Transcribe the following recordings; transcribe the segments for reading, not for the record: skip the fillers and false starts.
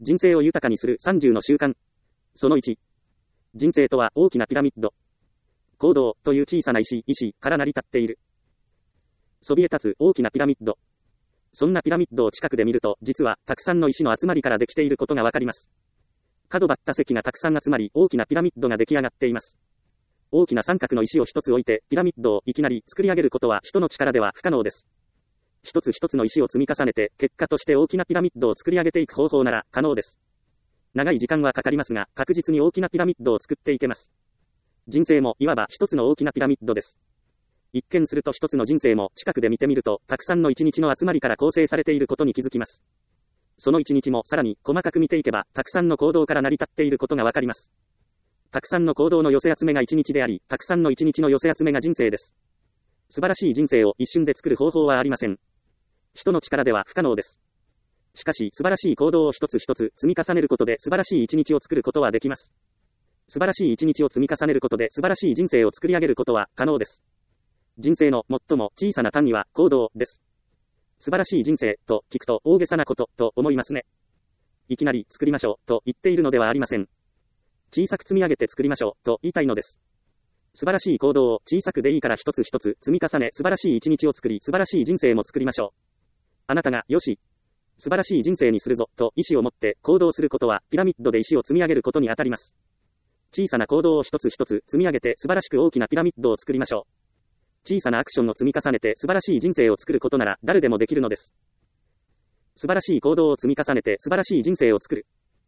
人生を豊かにする30の習慣。その1。人生とは大きなピラミッド。行動という小さな石から成り立っている。そびえ立つ大きなピラミッド。そんなピラミッドを近くで見ると、実はたくさんの石の集まりからできていることがわかります。角張った石がたくさん集まり、大きなピラミッドが出来上がっています。大きな三角の石を一つ置いて、ピラミッドをいきなり作り上げることは人の力では不可能です。一つ一つの石を積み重ねて、結果として大きなピラミッドを作り上げていく方法なら可能です。長い時間はかかりますが、確実に大きなピラミッドを作っていけます。人生もいわば一つの大きなピラミッドです。一見すると一つの人生も近くで見てみると、たくさんの一日の集まりから構成されていることに気づきます。その一日もさらに細かく見ていけば、たくさんの行動から成り立っていることがわかります。たくさんの行動の寄せ集めが一日であり、たくさんの一日の寄せ集めが人生です。素晴らしい人生を一瞬で作る方法はありません。人の力では不可能です。しかし、素晴らしい行動を一つ一つ積み重ねることで素晴らしい一日を作ることはできます。素晴らしい一日を積み重ねることで素晴らしい人生を作り上げることは可能です。人生の最も小さな単位は行動です。素晴らしい人生と聞くと大げさなことと思いますね。いきなり作りましょうと言っているのではありません。小さく積み上げて作りましょうと言いたいのです。素晴らしい行動を小さくでいいから一つ一つ積み重ね、素晴らしい一日を作り、素晴らしい人生も作りましょう。あなたが、よし、素晴らしい人生にするぞと意志を持って行動することは、ピラミッドで石を積み上げることにあたります。小さな行動を一つ一つ積み上げて素晴らしく大きなピラミッドを作りましょう。小さなアクションを積み重ねて素晴らしい人生を作ることなら誰でもできるのです。素晴らしい行動を積み重ねて素晴らしい人生を作る。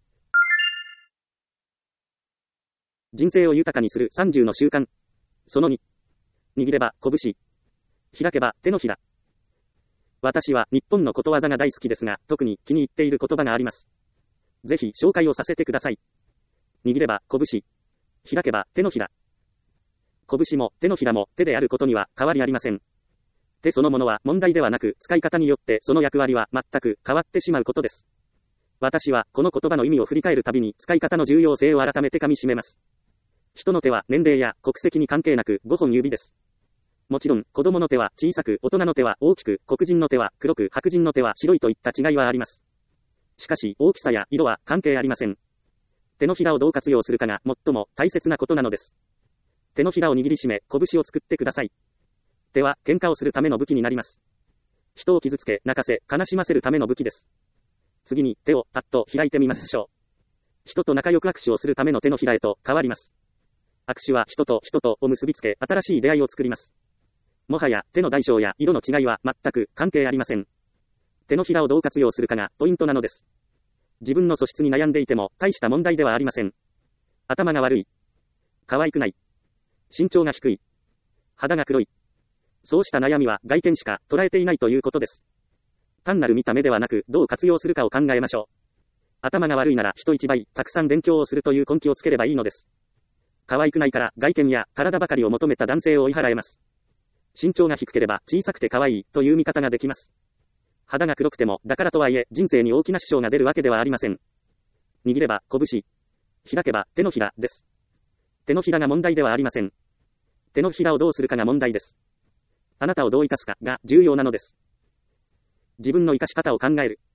人生を豊かにする30の習慣。その2。握れば拳。開けば手のひら。私は日本のことわざが大好きですが、特に気に入っている言葉があります。ぜひ紹介をさせてください。握れば拳。開けば手のひら。拳も手のひらも手であることには変わりありません。手そのものは問題ではなく、使い方によってその役割は全く変わってしまうことです。私はこの言葉の意味を振り返るたびに使い方の重要性を改めてかみしめます。人の手は年齢や国籍に関係なく5本指です。もちろん子供の手は小さく、大人の手は大きく、黒人の手は黒く、白人の手は白いといった違いはあります。しかし大きさや色は関係ありません。手のひらをどう活用するかが最も大切なことなのです。手のひらを握りしめ、拳を作ってください。手は喧嘩をするための武器になります。人を傷つけ、泣かせ、悲しませるための武器です。次に手をパッと開いてみましょう。人と仲良く握手をするための手のひらへと変わります。握手は人と人とを結びつけ、新しい出会いを作ります。もはや手の大小や色の違いは全く関係ありません。手のひらをどう活用するかがポイントなのです。自分の素質に悩んでいても大した問題ではありません。頭が悪い。可愛くない。身長が低い。肌が黒い。そうした悩みは外見しか捉えていないということです。単なる見た目ではなく、どう活用するかを考えましょう。頭が悪いなら人一倍たくさん勉強をするという根気をつければいいのです。可愛くないから外見や体ばかりを求めた男性を追い払えます。身長が低ければ小さくて可愛いという見方ができます。肌が黒くてもだからとはいえ人生に大きな支障が出るわけではありません。握れば拳。開けば手のひらです。手のひらが問題ではありません。手のひらをどうするかが問題です。あなたをどう生かすかが重要なのです。自分の生かし方を考える。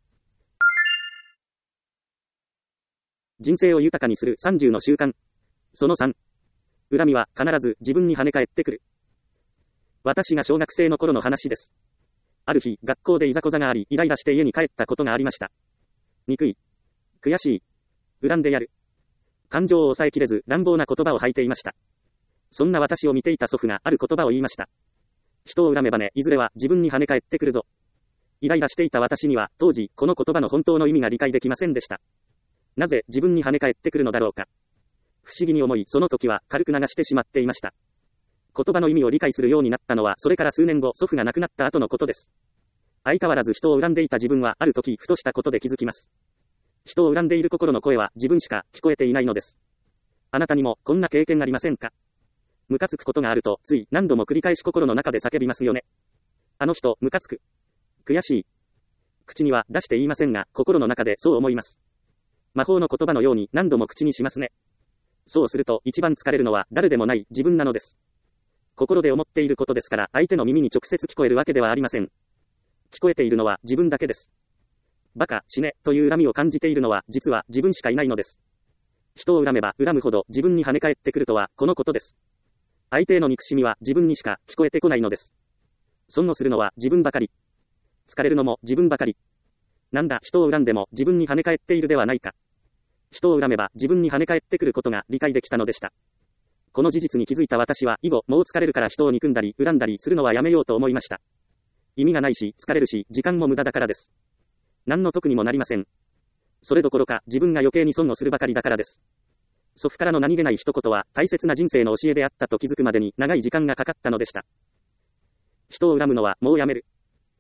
人生を豊かにする30の習慣。その3。恨みは必ず自分に跳ね返ってくる。私が小学生の頃の話です。ある日、学校でいざこざがあり、イライラして家に帰ったことがありました。憎い。悔しい。恨んでやる。感情を抑えきれず、乱暴な言葉を吐いていました。そんな私を見ていた祖父がある言葉を言いました。人を恨めばね、いずれは自分に跳ね返ってくるぞ。イライラしていた私には、当時、この言葉の本当の意味が理解できませんでした。なぜ自分に跳ね返ってくるのだろうか。不思議に思い、その時は軽く流してしまっていました。言葉の意味を理解するようになったのは、それから数年後、祖父が亡くなった後のことです。相変わらず人を恨んでいた自分は、ある時、ふとしたことで気づきます。人を恨んでいる心の声は、自分しか聞こえていないのです。あなたにも、こんな経験ありませんか？ムカつくことがあると、つい、何度も繰り返し心の中で叫びますよね。あの人、ムカつく。悔しい。口には出して言いませんが、心の中でそう思います。魔法の言葉のように何度も口にしますね。そうすると、一番疲れるのは、誰でもない自分なのです。心で思っていることですから、相手の耳に直接聞こえるわけではありません。聞こえているのは自分だけです。 バカ、死ね、という恨みを感じているのは、実は自分しかいないのです。人を恨めば恨むほど自分に跳ね返ってくるとは、このことです。相手への憎しみは自分にしか聞こえてこないのです。損をするのは自分ばかり。疲れるのも自分ばかり。なんだ、人を恨んでも自分に跳ね返っているではないか。人を恨めば自分に跳ね返ってくることが理解できたのでした。この事実に気づいた私は、以後、もう疲れるから人を憎んだり、恨んだりするのはやめようと思いました。意味がないし、疲れるし、時間も無駄だからです。何の得にもなりません。それどころか、自分が余計に損をするばかりだからです。祖父からの何気ない一言は、大切な人生の教えであったと気づくまでに長い時間がかかったのでした。人を恨むのは、もうやめる。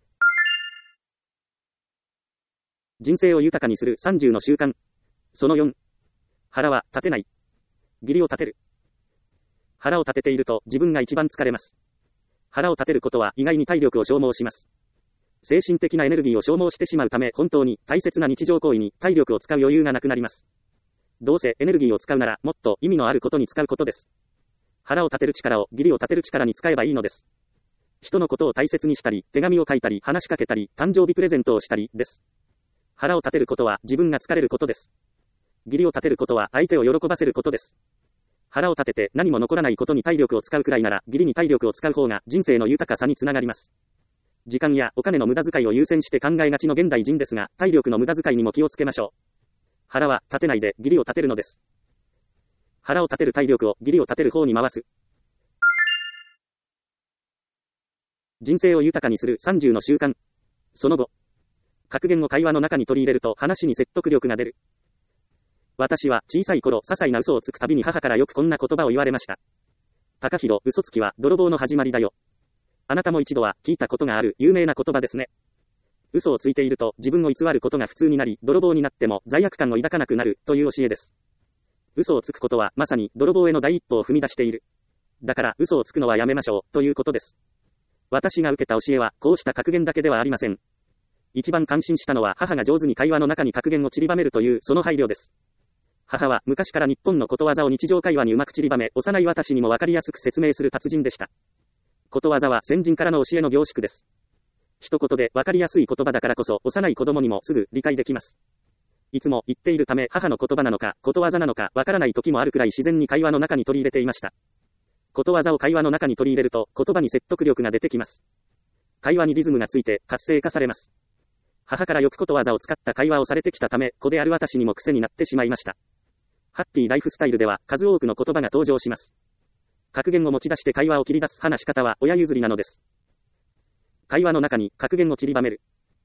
人生を豊かにする30の習慣。その4。腹は立てない。義理を立てる。腹を立てていると自分が一番疲れます。腹を立てることは意外に体力を消耗します。精神的なエネルギーを消耗してしまうため、本当に大切な日常行為に体力を使う余裕がなくなります。どうせエネルギーを使うならもっと意味のあることに使うことです。腹を立てる力を義理を立てる力に使えばいいのです。人のことを大切にしたり、手紙を書いたり、話しかけたり、誕生日プレゼントをしたりです。腹を立てることは自分が疲れることです。義理を立てることは相手を喜ばせることです。腹を立てて何も残らないことに体力を使うくらいなら、義理に体力を使う方が人生の豊かさにつながります。時間やお金の無駄遣いを優先して考えがちの現代人ですが、体力の無駄遣いにも気をつけましょう。腹は立てないで義理を立てるのです。腹を立てる体力を義理を立てる方に回す。人生を豊かにする30の習慣。その後。格言を会話の中に取り入れると話に説得力が出る。私は小さい頃、些細な嘘をつくたびに母からよくこんな言葉を言われました。高弘、嘘つきは泥棒の始まりだよ。あなたも一度は聞いたことがある有名な言葉ですね。嘘をついていると自分を偽ることが普通になり、泥棒になっても罪悪感を抱かなくなるという教えです。嘘をつくことはまさに泥棒への第一歩を踏み出している。だから嘘をつくのはやめましょうということです。私が受けた教えはこうした格言だけではありません。一番感心したのは母が上手に会話の中に格言を散りばめるというその配慮です。母は昔から日本のことわざを日常会話にうまく散りばめ、幼い私にもわかりやすく説明する達人でした。ことわざは先人からの教えの凝縮です。一言でわかりやすい言葉だからこそ幼い子供にもすぐ理解できます。いつも言っているため母の言葉なのかことわざなのかわからない時もあるくらい自然に会話の中に取り入れていました。ことわざを会話の中に取り入れると言葉に説得力が出てきます。会話にリズムがついて活性化されます。母からよくことわざを使った会話をされてきたため、子である私にも癖になってしまいました。ハッピーライフスタイルでは数多くの言葉が登場します。格言を持ち出して会話を切り出す話し方は親譲りなのです。会話の中に格言を散りばめる。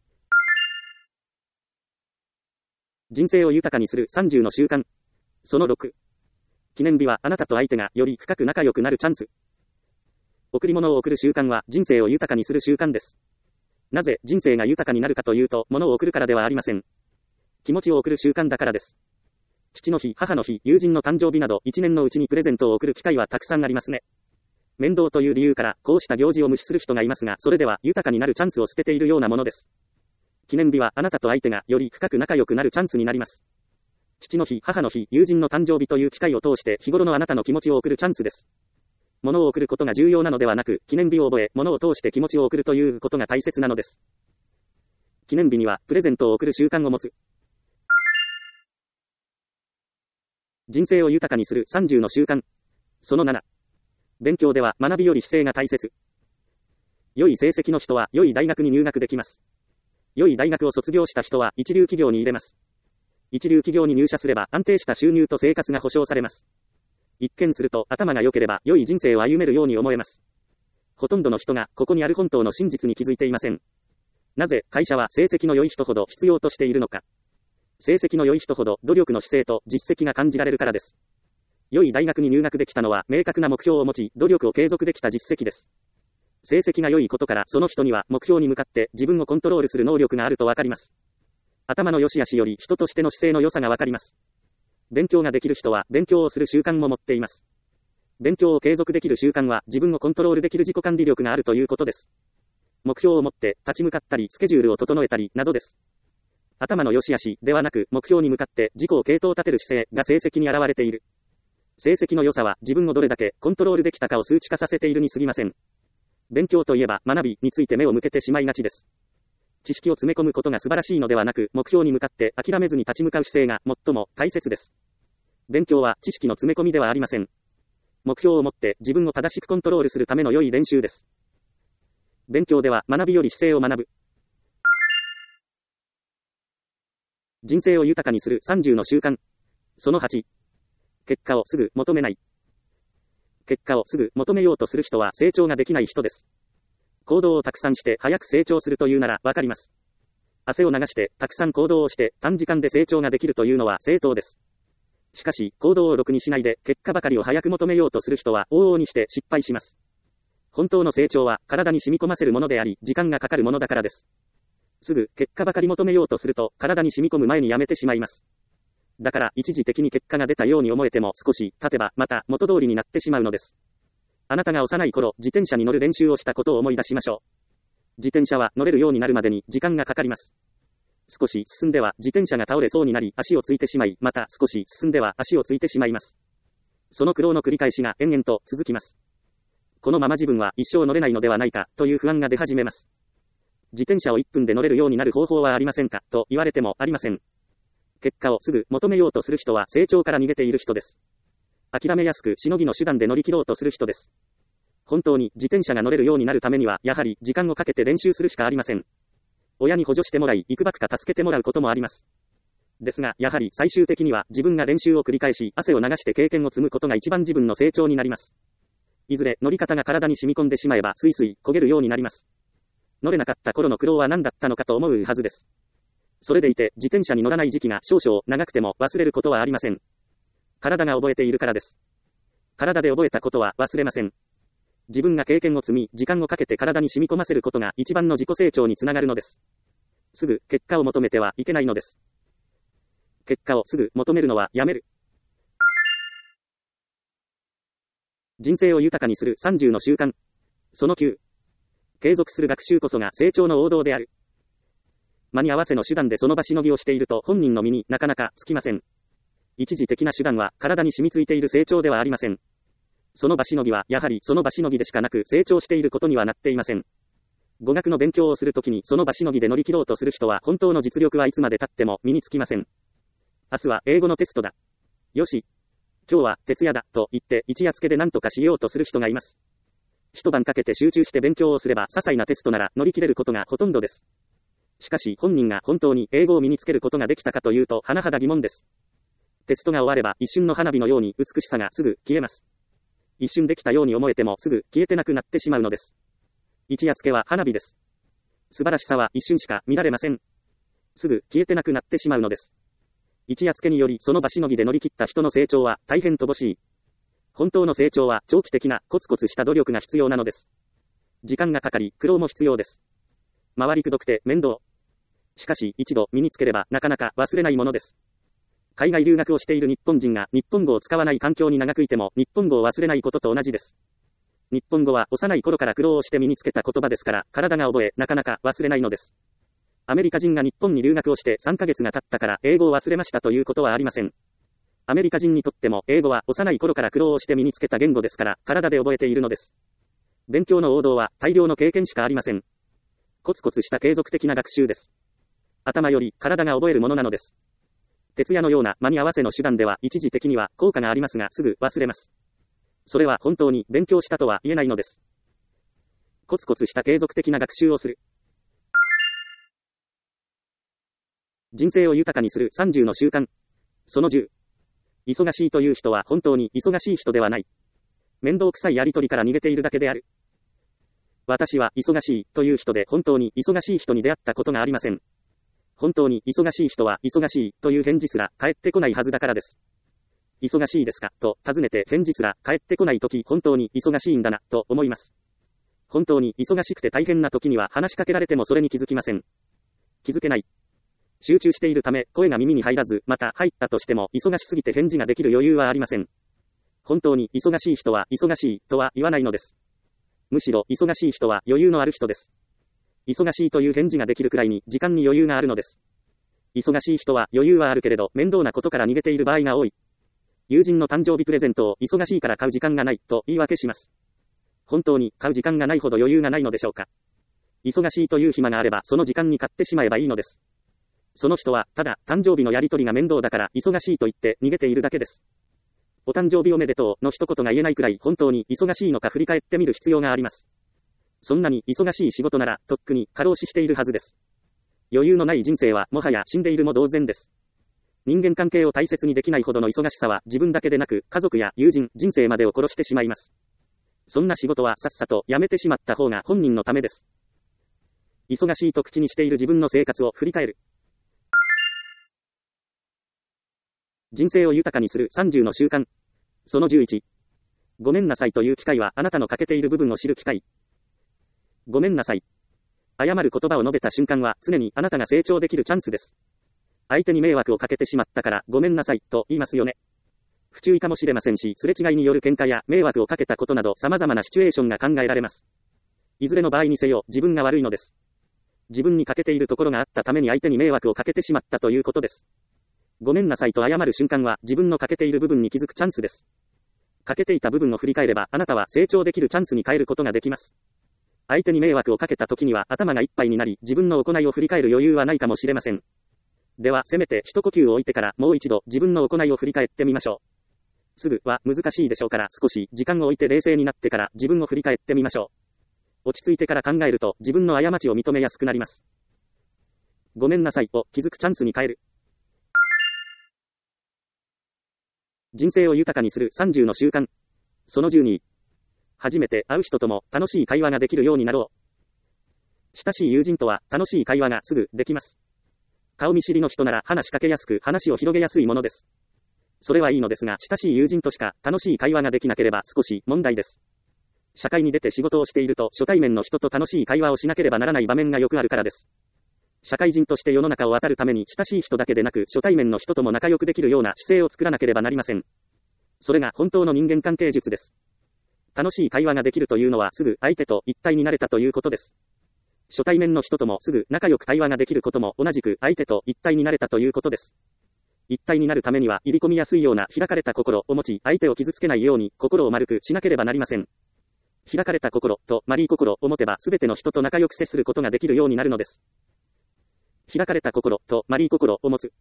人生を豊かにする30の習慣。その6。記念日はあなたと相手がより深く仲良くなるチャンス。贈り物を贈る習慣は人生を豊かにする習慣です。なぜ人生が豊かになるかというと、物を贈るからではありません。気持ちを贈る習慣だからです。父の日、母の日、友人の誕生日など、一年のうちにプレゼントを贈る機会はたくさんありますね。面倒という理由から、こうした行事を無視する人がいますが、それでは豊かになるチャンスを捨てているようなものです。記念日はあなたと相手がより深く仲良くなるチャンスになります。父の日、母の日、友人の誕生日という機会を通して、日頃のあなたの気持ちを贈るチャンスです。物を贈ることが重要なのではなく、記念日を覚え、物を通して気持ちを贈るということが大切なのです。記念日には、プレゼントを贈る習慣を持つ。人生を豊かにする30の習慣。その7。勉強では学びより姿勢が大切。良い成績の人は良い大学に入学できます。良い大学を卒業した人は一流企業に入れます。一流企業に入社すれば安定した収入と生活が保障されます。一見すると頭が良ければ良い人生を歩めるように思えます。ほとんどの人がここにある本当の真実に気づいていません。なぜ会社は成績の良い人ほど必要としているのか。成績の良い人ほど努力の姿勢と実績が感じられるからです。良い大学に入学できたのは明確な目標を持ち、努力を継続できた実績です。成績が良いことからその人には目標に向かって自分をコントロールする能力があるとわかります。頭の良し悪しより人としての姿勢の良さがわかります。勉強ができる人は勉強をする習慣も持っています。勉強を継続できる習慣は自分をコントロールできる自己管理力があるということです。目標を持って立ち向かったりスケジュールを整えたりなどです。頭の良し悪しではなく目標に向かって自己を系統立てる姿勢が成績に現れている。成績の良さは自分をどれだけコントロールできたかを数値化させているに過ぎません。勉強といえば学びについて目を向けてしまいがちです。 知識を詰め込むことが素晴らしいのではなく、目標に向かって諦めずに立ち向かう姿勢が最も大切です。勉強は知識の詰め込みではありません。目標を持って自分を正しくコントロールするための良い練習です。勉強では学びより姿勢を学ぶ。人生を豊かにする30の習慣。その8。結果をすぐ求めない。結果をすぐ求めようとする人は成長ができない人です。行動をたくさんして早く成長するというならわかります。汗を流してたくさん行動をして短時間で成長ができるというのは正当です。しかし、行動をろくにしないで結果ばかりを早く求めようとする人は往々にして失敗します。本当の成長は体に染み込ませるものであり、時間がかかるものだからです。すぐ結果ばかり求めようとすると体に染み込む前にやめてしまいます。だから一時的に結果が出たように思えても少し経てばまた元通りになってしまうのです。あなたが幼い頃、自転車に乗る練習をしたことを思い出しましょう。自転車は乗れるようになるまでに時間がかかります。少し進んでは自転車が倒れそうになり足をついてしまい、また少し進んでは足をついてしまいます。その苦労の繰り返しが延々と続きます。このまま自分は一生乗れないのではないかという不安が出始めます。自転車を1分で乗れるようになる方法はありませんかと言われてもありません。結果をすぐ求めようとする人は成長から逃げている人です。諦めやすくしのぎの手段で乗り切ろうとする人です。本当に自転車が乗れるようになるためにはやはり時間をかけて練習するしかありません。親に補助してもらい、いくばくか助けてもらうこともあります。ですが、やはり最終的には自分が練習を繰り返し、汗を流して経験を積むことが一番自分の成長になります。いずれ乗り方が体に染み込んでしまえばスイスイ焦げるようになります。乗れなかった頃の苦労は何だったのかと思うはずです。それでいて自転車に乗らない時期が少々長くても忘れることはありません。体が覚えているからです。体で覚えたことは忘れません。自分が経験を積み、時間をかけて体に染み込ませることが一番の自己成長につながるのです。すぐ結果を求めてはいけないのです。結果をすぐ求めるのはやめる。人生を豊かにする30の習慣。その9。継続する学習こそが成長の王道である。間に合わせの手段でその場しのぎをしていると本人の身になかなかつきません。一時的な手段は体に染みついている成長ではありません。その場しのぎはやはりその場しのぎでしかなく成長していることにはなっていません。語学の勉強をするときにその場しのぎで乗り切ろうとする人は本当の実力はいつまで経っても身につきません。明日は英語のテストだ。よし。今日は徹夜だと言って一夜漬けで何とかしようとする人がいます。一晩かけて集中して勉強をすれば些細なテストなら乗り切れることがほとんどです。しかし本人が本当に英語を身につけることができたかというと甚だ疑問です。テストが終われば一瞬の花火のように美しさがすぐ消えます。一瞬できたように思えてもすぐ消えてなくなってしまうのです。一夜漬けは花火です。素晴らしさは一瞬しか見られません。すぐ消えてなくなってしまうのです。一夜漬けによりその場しのぎで乗り切った人の成長は大変乏しい。本当の成長は長期的なコツコツした努力が必要なのです。時間がかかり苦労も必要です。回りくどくて面倒。しかし一度身につければなかなか忘れないものです。海外留学をしている日本人が日本語を使わない環境に長くいても日本語を忘れないことと同じです。日本語は幼い頃から苦労をして身につけた言葉ですから体が覚えなかなか忘れないのです。アメリカ人が日本に留学をして3ヶ月が経ったから英語を忘れましたということはありません。アメリカ人にとっても英語は幼い頃から苦労をして身につけた言語ですから体で覚えているのです。勉強の王道は大量の経験しかありません。コツコツした継続的な学習です。頭より体が覚えるものなのです。徹夜のような間に合わせの手段では一時的には効果がありますがすぐ忘れます。それは本当に勉強したとは言えないのです。コツコツした継続的な学習をする。人生を豊かにする30の習慣。その10。忙しいという人は本当に忙しい人ではない。面倒くさいやりとりから逃げているだけである。私は忙しいという人で本当に忙しい人に出会ったことがありません。本当に忙しい人は忙しいという返事すら返ってこないはずだからです。忙しいですかと尋ねて返事すら返ってこないとき本当に忙しいんだなと思います。本当に忙しくて大変な時には話しかけられてもそれに気づきません。気づけない。集中しているため声が耳に入らず、また入ったとしても忙しすぎて返事ができる余裕はありません。本当に忙しい人は忙しいとは言わないのです。むしろ忙しい人は余裕のある人です。忙しいという返事ができるくらいに時間に余裕があるのです。忙しい人は余裕はあるけれど面倒なことから逃げている場合が多い。友人の誕生日プレゼントを忙しいから買う時間がないと言い訳します。本当に買う時間がないほど余裕がないのでしょうか。 忙しいという暇があればその時間に買ってしまえばいいのです。その人は、ただ、誕生日のやり取りが面倒だから、忙しいと言って逃げているだけです。お誕生日おめでとうの一言が言えないくらい本当に忙しいのか振り返ってみる必要があります。そんなに忙しい仕事なら、とっくに過労死しているはずです。余裕のない人生は、もはや死んでいるも同然です。人間関係を大切にできないほどの忙しさは、自分だけでなく、家族や友人、人生までを殺してしまいます。そんな仕事はさっさと辞めてしまった方が本人のためです。忙しいと口にしている自分の生活を振り返る。人生を豊かにする30の習慣。その11。ごめんなさいという機会はあなたの欠けている部分を知る機会。ごめんなさい。謝る言葉を述べた瞬間は常にあなたが成長できるチャンスです。相手に迷惑をかけてしまったからごめんなさいと言いますよね。不注意かもしれませんし、すれ違いによる喧嘩や迷惑をかけたことなど様々なシチュエーションが考えられます。いずれの場合にせよ自分が悪いのです。自分に欠けているところがあったために相手に迷惑をかけてしまったということです。ごめんなさいと謝る瞬間は自分の欠けている部分に気づくチャンスです。欠けていた部分を振り返ればあなたは成長できるチャンスに変えることができます。相手に迷惑をかけた時には頭がいっぱいになり自分の行いを振り返る余裕はないかもしれません。ではせめて一呼吸を置いてからもう一度自分の行いを振り返ってみましょう。すぐは難しいでしょうから少し時間を置いて冷静になってから自分を振り返ってみましょう。落ち着いてから考えると自分の過ちを認めやすくなります。ごめんなさいを気づくチャンスに変える。人生を豊かにする30の習慣。その12。初めて会う人とも楽しい会話ができるようになろう。親しい友人とは楽しい会話がすぐできます。顔見知りの人なら話しかけやすく話を広げやすいものです。それはいいのですが、親しい友人としか楽しい会話ができなければ少し問題です。社会に出て仕事をしていると初対面の人と楽しい会話をしなければならない場面がよくあるからです。社会人として世の中を渡るために親しい人だけでなく初対面の人とも仲良くできるような姿勢を作らなければなりません。それが本当の人間関係術です。楽しい会話ができるというのはすぐ相手と一体になれたということです。初対面の人ともすぐ仲良く会話ができることも同じく相手と一体になれたということです。一体になるためには入り込みやすいような開かれた心を持ち相手を傷つけないように心を丸くしなければなりません。開かれた心と丸い心を持てばすべての人と仲良く接することができるようになるのです。開かれた心と丸い心を持つ。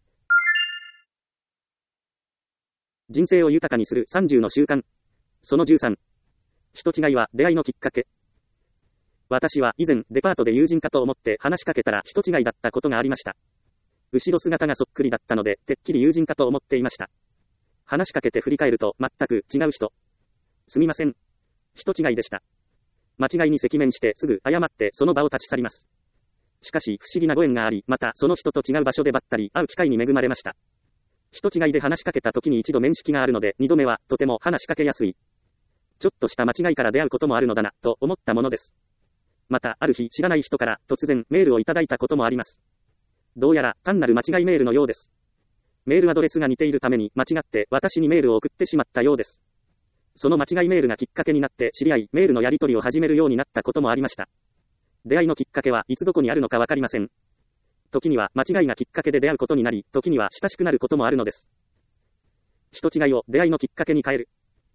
人生を豊かにする30の習慣。その13。人違いは出会いのきっかけ。私は以前デパートで友人かと思って話しかけたら人違いだったことがありました。後ろ姿がそっくりだったのでてっきり友人かと思っていました。話しかけて振り返ると全く違う人。すみません。人違いでした。間違いに赤面してすぐ謝ってその場を立ち去ります。しかし不思議なご縁があり、またその人と違う場所でばったり会う機会に恵まれました。人違いで話しかけた時に一度面識があるので二度目はとても話しかけやすい。ちょっとした間違いから出会うこともあるのだなと思ったものです。またある日知らない人から突然メールをいただいたこともあります。どうやら単なる間違いメールのようです。メールアドレスが似ているために間違って私にメールを送ってしまったようです。その間違いメールがきっかけになって知り合いメールのやり取りを始めるようになったこともありました。出会いのきっかけはいつどこにあるのかわかりません。時には間違いがきっかけで出会うことになり、時には親しくなることもあるのです。人違いを出会いのきっかけに変える。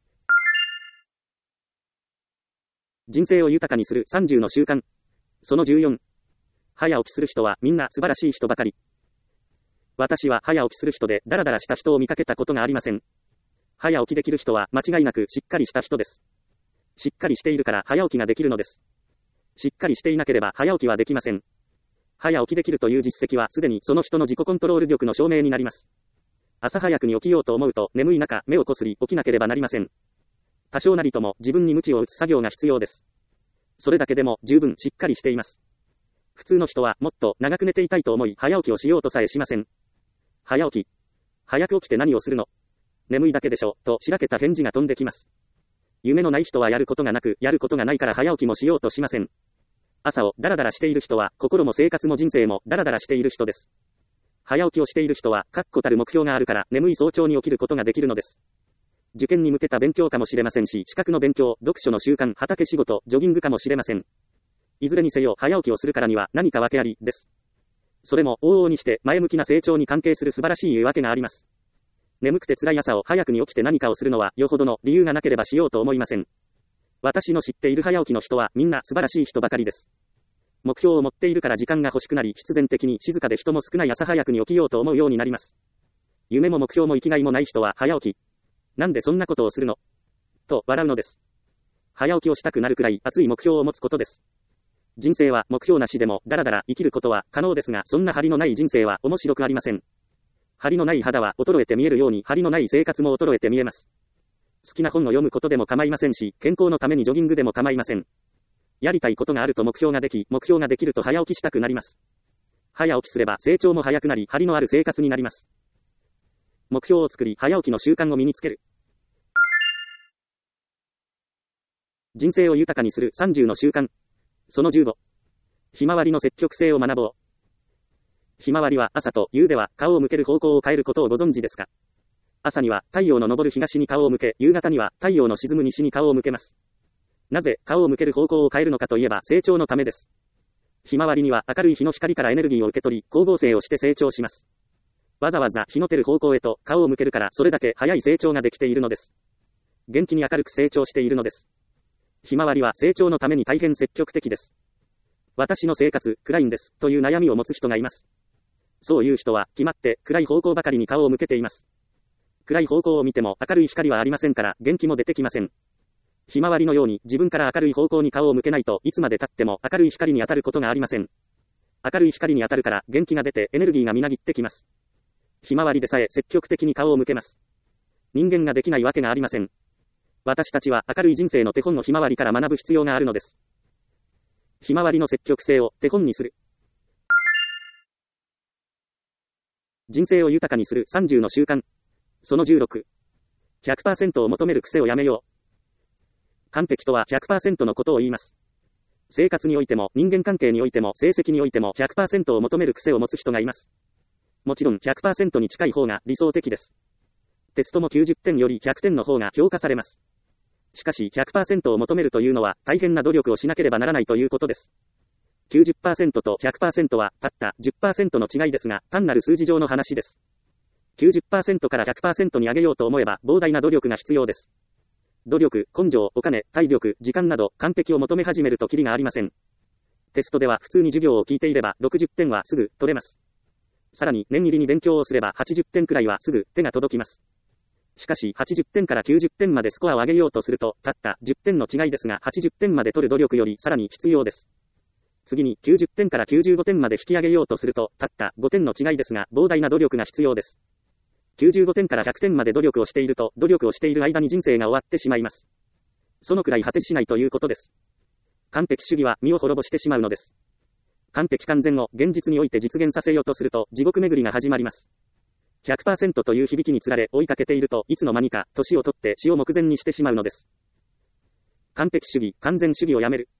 人生を豊かにする30の習慣。その14。早起きする人はみんな素晴らしい人ばかり。私は早起きする人でダラダラした人を見かけたことがありません。早起きできる人は間違いなくしっかりした人です。しっかりしているから早起きができるのです。しっかりしていなければ早起きはできません。早起きできるという実績はすでにその人の自己コントロール力の証明になります。朝早くに起きようと思うと眠い中目をこすり起きなければなりません。多少なりとも自分に鞭を打つ作業が必要です。それだけでも十分しっかりしています。普通の人はもっと長く寝ていたいと思い早起きをしようとさえしません。早起き。早く起きて何をするの？眠いだけでしょ、としらけた返事が飛んできます。夢のない人はやることがなく、やることがないから早起きもしようとしません。朝をダラダラしている人は心も生活も人生もダラダラしている人です。早起きをしている人は確固たる目標があるから眠い早朝に起きることができるのです。受験に向けた勉強かもしれませんし、資格の勉強、読書の習慣、畑仕事、ジョギングかもしれません。いずれにせよ早起きをするからには何か訳ありです。それも往々にして前向きな成長に関係する素晴らしい訳があります。眠くて辛い朝を早くに起きて何かをするのはよほどの理由がなければしようと思いません。私の知っている早起きの人はみんな素晴らしい人ばかりです。 目標を持っているから時間が欲しくなり、必然的に静かで人も少ない朝早くに起きようと思うようになります。夢も目標も生きがいもない人は早起き。なんでそんなことをするのと笑うのです。早起きをしたくなるくらい熱い目標を持つことです。人生は目標なしでもだらだら生きることは可能ですが、そんな張りのない人生は面白くありません。張りのない肌は衰えて見えるように、張りのない生活も衰えて見えます。好きな本を読むことでも構いませんし、健康のためにジョギングでも構いません。やりたいことがあると目標ができ、目標ができると早起きしたくなります。早起きすれば成長も早くなり、張りのある生活になります。目標を作り、早起きの習慣を身につける。人生を豊かにする30の習慣。その15。ひまわりの積極性を学ぼう。ひまわりは朝と夕では顔を向ける方向を変えることをご存知ですか？朝には太陽の昇る東に顔を向け、夕方には太陽の沈む西に顔を向けます。なぜ顔を向ける方向を変えるのかといえば成長のためです。ひまわりには明るい日の光からエネルギーを受け取り、光合成をして成長します。わざわざ日の照る方向へと顔を向けるから、それだけ早い成長ができているのです。元気に明るく成長しているのです。ひまわりは成長のために大変積極的です。私の生活、暗いんです、という悩みを持つ人がいます。そういう人は、決まって暗い方向ばかりに顔を向けています。暗い方向を見ても明るい光はありませんから、元気も出てきません。ひまわりのように自分から明るい方向に顔を向けないといつまで経っても明るい光に当たることがありません。明るい光に当たるから元気が出てエネルギーがみなぎってきます。ひまわりでさえ積極的に顔を向けます。人間ができないわけがありません。私たちは明るい人生の手本のひまわりから学ぶ必要があるのです。ひまわりの積極性を手本にする。人生を豊かにする30の習慣。その16。100% を求める癖をやめよう。完璧とは 100% のことを言います。生活においても人間関係においても成績においても 100% を求める癖を持つ人がいます。もちろん 100% に近い方が理想的です。テストも90点より100点の方が評価されます。しかし 100% を求めるというのは大変な努力をしなければならないということです。90% と 100% はたった 10% の違いですが、単なる数字上の話です。90% から 100% に上げようと思えば膨大な努力が必要です。努力、根性、お金、体力、時間など完璧を求め始めるとキリがありません。テストでは普通に授業を聞いていれば60点はすぐ取れます。さらに念入りに勉強をすれば80点くらいはすぐ手が届きます。しかし80点から90点までスコアを上げようとすると、たった10点の違いですが80点まで取る努力よりさらに必要です。次に90点から95点まで引き上げようとすると、たった5点の違いですが膨大な努力が必要です。95点から100点まで努力をしていると、努力をしている間に人生が終わってしまいます。そのくらい果てしないということです。完璧主義は身を滅ぼしてしまうのです。完璧完全を現実において実現させようとすると、地獄巡りが始まります。100% という響きにつられ追いかけていると、いつの間にか年を取って死を目前にしてしまうのです。完璧主義、完全主義をやめる。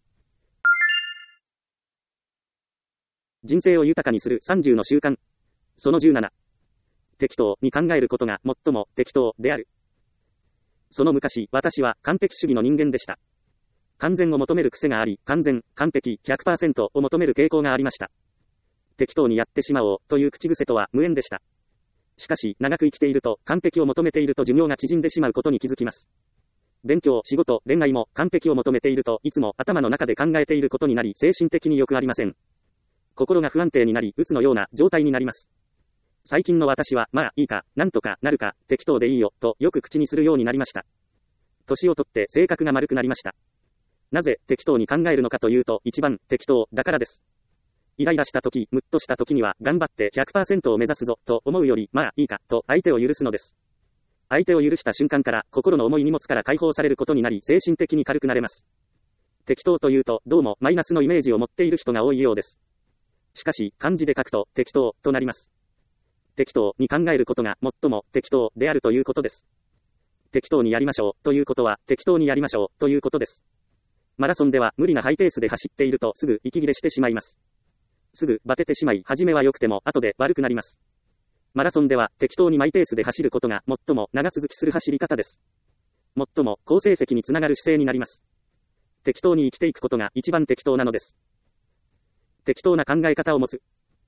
人生を豊かにする30の習慣。その17。適当に考えることが最も適当である。その昔、私は完璧主義の人間でした。完全を求める癖があり、完全、完璧、100% を求める傾向がありました。適当にやってしまおうという口癖とは無縁でした。しかし、長く生きていると、完璧を求めていると寿命が縮んでしまうことに気づきます。勉強、仕事、恋愛も完璧を求めているといつも頭の中で考えていることになり、精神的に良くありません。心が不安定になり、鬱のような状態になります。最近の私は、まあいいか、なんとかなるか、適当でいいよ、とよく口にするようになりました。年を取って性格が丸くなりました。なぜ適当に考えるのかというと、一番適当だからです。イライラした時、ムッとした時には、頑張って 100% を目指すぞ、と思うより、まあいいか、と相手を許すのです。相手を許した瞬間から、心の重い荷物から解放されることになり、精神的に軽くなれます。適当というと、どうもマイナスのイメージを持っている人が多いようです。しかし、漢字で書くと、適当、となります。適当に考えることが最も適当であるということです。適当にやりましょうということは適当にやりましょうということです。マラソンでは無理なハイペースで走っているとすぐ息切れしてしまいます。すぐバテてしまい、初めは良くても後で悪くなります。マラソンでは適当にマイペースで走ることが最も長続きする走り方です。最も好成績につながる姿勢になります。適当に生きていくことが一番適当なのです。適当な考え方を持つ。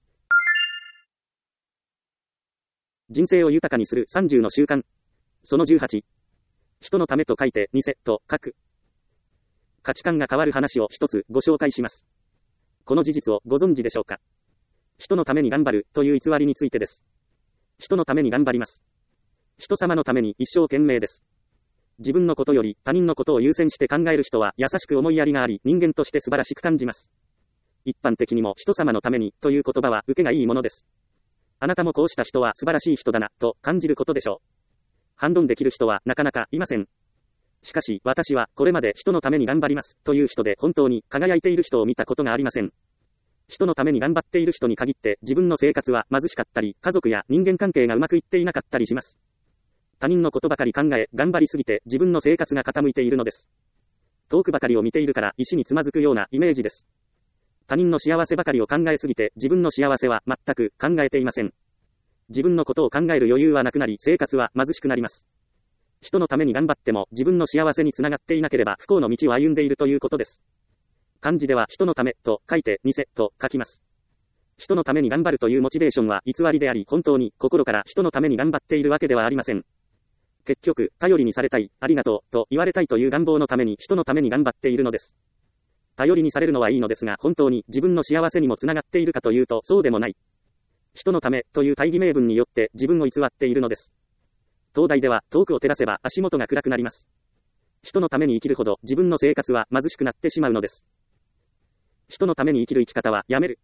人生を豊かにする30の習慣。その18。人のためと書いて、偽と書く。価値観が変わる話を一つご紹介します。 この事実をご存知でしょうか。人のために頑張るという偽りについてです。人のために頑張ります。人様のために一生懸命です。自分のことより他人のことを優先して考える人は優しく思いやりがあり、人間として素晴らしく感じます。一般的にも人様のためにという言葉は受けがいいものです。あなたもこうした人は素晴らしい人だなと感じることでしょう。反論できる人はなかなかいません。しかし私はこれまで人のために頑張りますという人で本当に輝いている人を見たことがありません。人のために頑張っている人に限って自分の生活は貧しかったり、家族や人間関係がうまくいっていなかったりします。他人のことばかり考え、頑張りすぎて自分の生活が傾いているのです。遠くばかりを見ているから石につまずくようなイメージです。他人の幸せばかりを考えすぎて自分の幸せは全く考えていません。自分のことを考える余裕はなくなり、生活は貧しくなります。人のために頑張っても自分の幸せにつながっていなければ不幸の道を歩んでいるということです。漢字では人のためと書いて偽と書きます。人のために頑張るというモチベーションは偽りであり、本当に心から人のために頑張っているわけではありません。結局、頼りにされたい、ありがとうと言われたいという願望のために人のために頑張っているのです。頼りにされるのはいいのですが、本当に自分の幸せにもつながっているかというとそうでもない。人のためという大義名分によって自分を偽っているのです。東大では遠くを照らせば足元が暗くなります。人のために生きるほど自分の生活は貧しくなってしまうのです。人のために生きる生き方はやめる。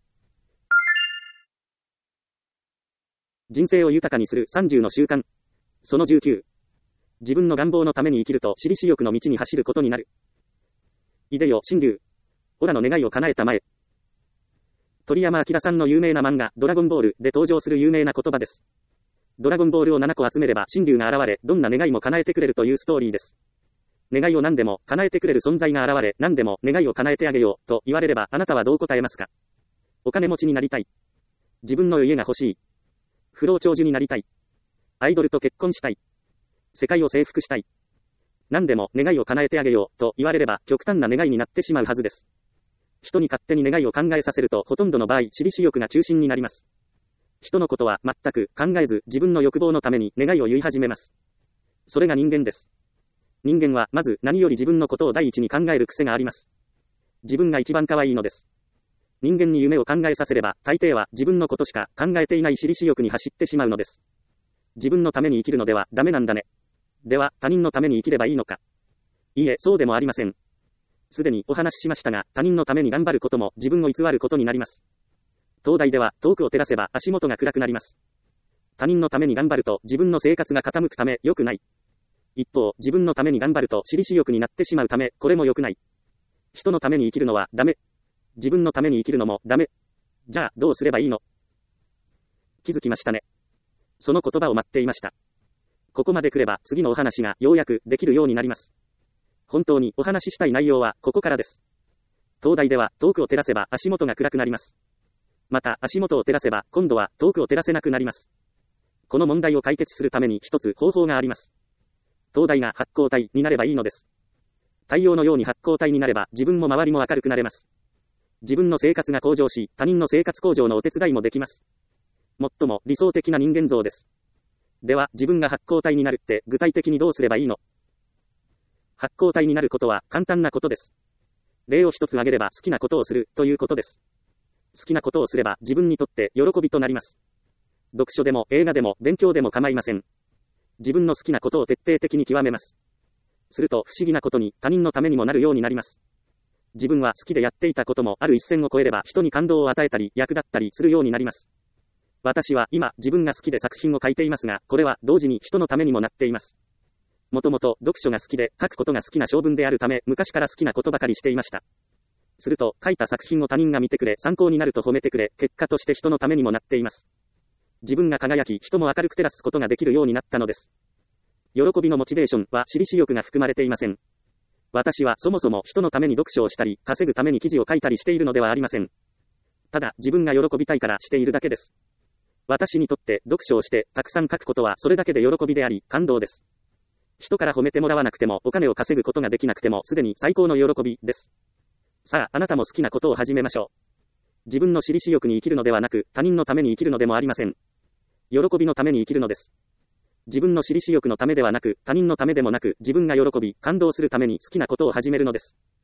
人生を豊かにする30の習慣。その19。自分の願望のために生きると私利私欲の道に走ることになる。いでよ神龍。オラの願いを叶えたまえ。鳥山明さんの有名な漫画ドラゴンボールで登場する有名な言葉です。ドラゴンボールを7個集めれば神龍が現れ、どんな願いも叶えてくれるというストーリーです。願いを何でも叶えてくれる存在が現れ、何でも願いを叶えてあげようと言われればあなたはどう答えますか。お金持ちになりたい。自分の家が欲しい。不老長寿になりたい。アイドルと結婚したい。世界を征服したい。何でも願いを叶えてあげようと言われれば極端な願いになってしまうはずです。人に勝手に願いを考えさせるとほとんどの場合私利私欲が中心になります。人のことは全く考えず自分の欲望のために願いを言い始めます。それが人間です。人間はまず何より自分のことを第一に考える癖があります。自分が一番可愛いのです。人間に夢を考えさせれば大抵は自分のことしか考えていない私利私欲に走ってしまうのです。自分のために生きるのではダメなんだね。では他人のために生きればいいのか。いいえ、そうでもありません。すでにお話ししましたが、他人のために頑張ることも自分を偽ることになります。東大では遠くを照らせば足元が暗くなります。他人のために頑張ると自分の生活が傾くため良くない。一方、自分のために頑張ると私利私欲になってしまうため、これも良くない。人のために生きるのはダメ。自分のために生きるのもダメ。じゃあどうすればいいの？気づきましたね。その言葉を待っていました。ここまで来れば次のお話がようやくできるようになります。本当にお話ししたい内容はここからです。東大では遠くを照らせば足元が暗くなります。また足元を照らせば今度は遠くを照らせなくなります。この問題を解決するために一つ方法があります。東大が発光体になればいいのです。太陽のように発光体になれば自分も周りも明るくなれます。自分の生活が向上し、他人の生活向上のお手伝いもできます。最も理想的な人間像です。では自分が発光体になるって具体的にどうすればいいの？発光体になることは簡単なことです。例を一つ挙げれば好きなことをするということです。好きなことをすれば自分にとって喜びとなります。読書でも映画でも勉強でも構いません。自分の好きなことを徹底的に極めます。すると不思議なことに他人のためにもなるようになります。自分は好きでやっていたこともある一線を越えれば人に感動を与えたり役立ったりするようになります。私は今自分が好きで作品を書いていますが、これは同時に人のためにもなっています。もともと読書が好きで書くことが好きな性分であるため、昔から好きなことばかりしていました。すると書いた作品を他人が見てくれ、参考になると褒めてくれ、結果として人のためにもなっています。自分が輝き、人も明るく照らすことができるようになったのです。喜びのモチベーションは私利私欲が含まれていません。私はそもそも人のために読書をしたり、稼ぐために記事を書いたりしているのではありません。ただ自分が喜びたいからしているだけです。私にとって読書をしてたくさん書くことはそれだけで喜びであり、感動です。人から褒めてもらわなくてもお金を稼ぐことができなくてもすでに最高の喜びです。さあ、あなたも好きなことを始めましょう。自分の私利私欲に生きるのではなく、他人のために生きるのでもありません。喜びのために生きるのです。自分の私利私欲のためではなく、他人のためでもなく、自分が喜び、感動するために好きなことを始めるのです。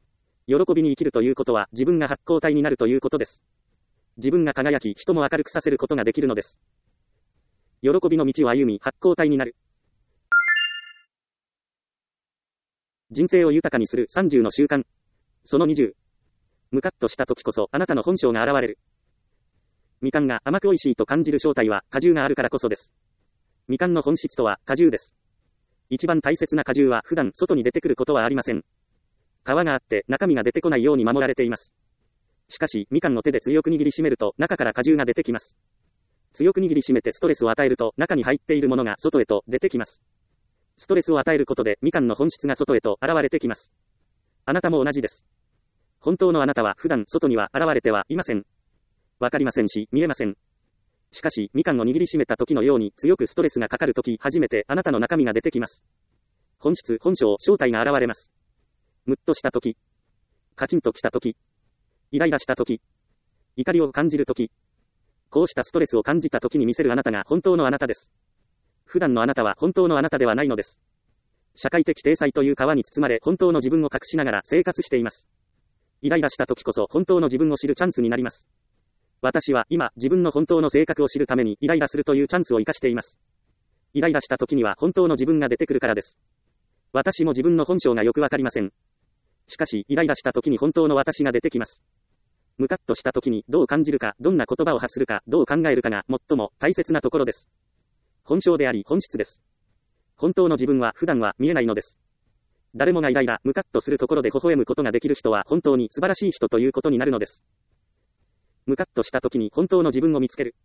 喜びに生きるということは自分が発光体になるということです。自分が輝き、人も明るくさせることができるのです。喜びの道を歩み、発光体になる。人生を豊かにする30の習慣。その20。ムカッとした時こそあなたの本性が現れる。みかんが甘く美味しいと感じる正体は果汁があるからこそです。みかんの本質とは果汁です。一番大切な果汁は普段外に出てくることはありません。皮があって中身が出てこないように守られています。しかしみかんを手で強く握りしめると中から果汁が出てきます。強く握りしめてストレスを与えると中に入っているものが外へと出てきます。ストレスを与えることでみかんの本質が外へと現れてきます。あなたも同じです。本当のあなたは普段外には現れてはいません。わかりませんし、見えません。しかし、みかんを握りしめた時のように強くストレスがかかる時、初めてあなたの中身が出てきます。本質、本性、正体が現れます。ムッとした時、カチンときた時、イライラした時、怒りを感じる時、こうしたストレスを感じた時に見せるあなたが本当のあなたです。普段のあなたは本当のあなたではないのです。社会的体裁という皮に包まれ本当の自分を隠しながら生活しています。イライラした時こそ本当の自分を知るチャンスになります。私は今自分の本当の性格を知るためにイライラするというチャンスを生かしています。イライラした時には本当の自分が出てくるからです。私も自分の本性がよくわかりません。しかしイライラした時に本当の私が出てきます。ムカッとした時にどう感じるか、どんな言葉を発するか、どう考えるかが最も大切なところです。本性であり本質です。本当の自分は普段は見えないのです。誰もがイライラ、ムカッとするところで微笑むことができる人は本当に素晴らしい人ということになるのです。ムカッとした時に本当の自分を見つける。